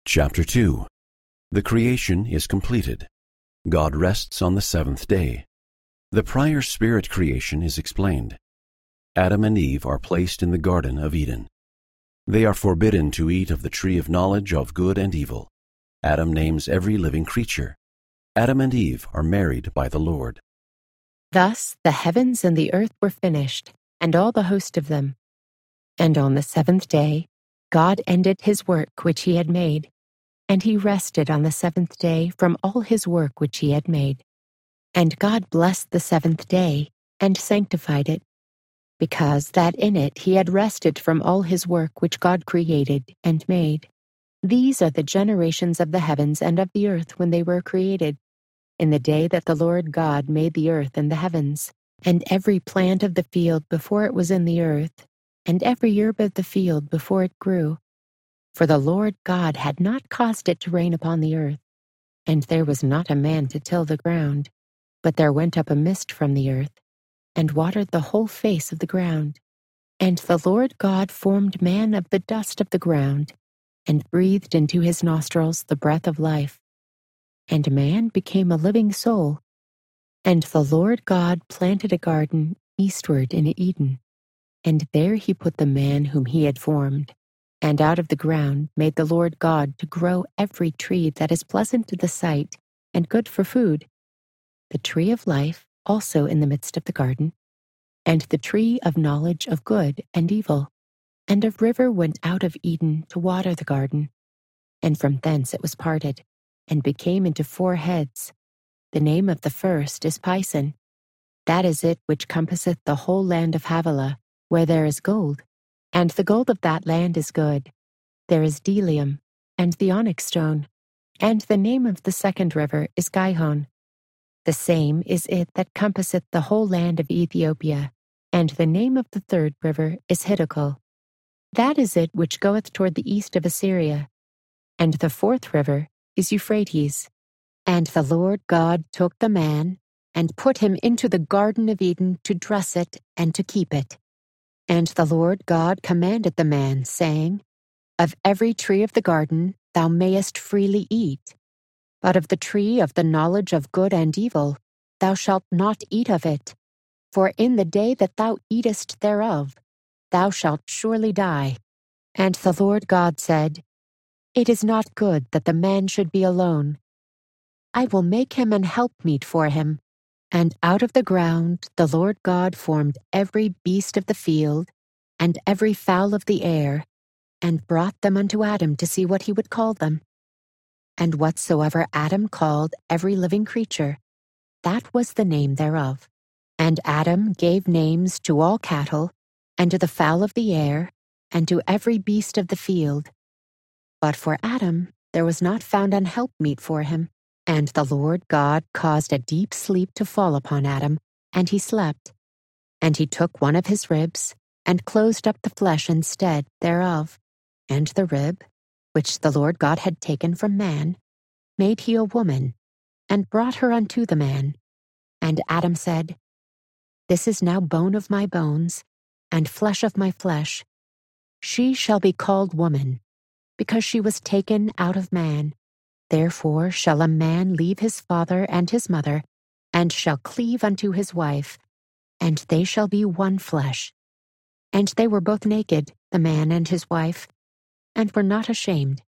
Chapter 2. The creation is completed. God rests on the seventh day. The prior spirit creation is explained. Adam and Eve are placed in the Garden of Eden. They are forbidden to eat of the tree of knowledge of good and evil. Adam names every living creature. Adam and Eve are married by the Lord. Thus the heavens and the earth were finished, and all the host of them. And on the seventh day God ended his work which he had made, and he rested on the seventh day from all his work which he had made. And God blessed the seventh day, and sanctified it, because that in it he had rested from all his work which God created and made. These are the generations of the heavens and of the earth when they were created, in the day that the Lord God made the earth and the heavens, and every plant of the field before it was in the earth, and every herb of the field before it grew. For the Lord God had not caused it to rain upon the earth, and there was not a man to till the ground, but there went up a mist from the earth, and watered the whole face of the ground. And the Lord God formed man of the dust of the ground, and breathed into his nostrils the breath of life. And man became a living soul. And the Lord God planted a garden eastward in Eden, and there he put the man whom he had formed. And out of the ground made the Lord God to grow every tree that is pleasant to the sight and good for food, the tree of life also in the midst of the garden, and the tree of knowledge of good and evil. And a river went out of Eden to water the garden, and from thence it was parted, and became into 4 heads. The name of the first is Pison. That is it which compasseth the whole land of Havilah, where there is gold. And the gold of that land is good. There is bdellium, and the onyx stone. And the name of the second river is Gihon. The same is it that compasseth the whole land of Ethiopia. And the name of the third river is Hiddekel. That is it which goeth toward the east of Assyria. And the fourth river is Euphrates. And the Lord God took the man, and put him into the Garden of Eden to dress it and to keep it. And the Lord God commanded the man, saying, Of every tree of the garden thou mayest freely eat, but of the tree of the knowledge of good and evil thou shalt not eat of it, for in the day that thou eatest thereof thou shalt surely die. And the Lord God said, It is not good that the man should be alone. I will make him an helpmeet for him. And out of the ground the Lord God formed every beast of the field, and every fowl of the air, and brought them unto Adam to see what he would call them. And whatsoever Adam called every living creature, that was the name thereof. And Adam gave names to all cattle, and to the fowl of the air, and to every beast of the field. But for Adam there was not found an helpmeet for him. And the Lord God caused a deep sleep to fall upon Adam, and he slept. And he took one of his ribs, and closed up the flesh instead thereof. And the rib, which the Lord God had taken from man, made he a woman, and brought her unto the man. And Adam said, This is now bone of my bones, and flesh of my flesh. She shall be called woman, because she was taken out of man. Therefore shall a man leave his father and his mother, and shall cleave unto his wife, and they shall be one flesh. And they were both naked, the man and his wife, and were not ashamed.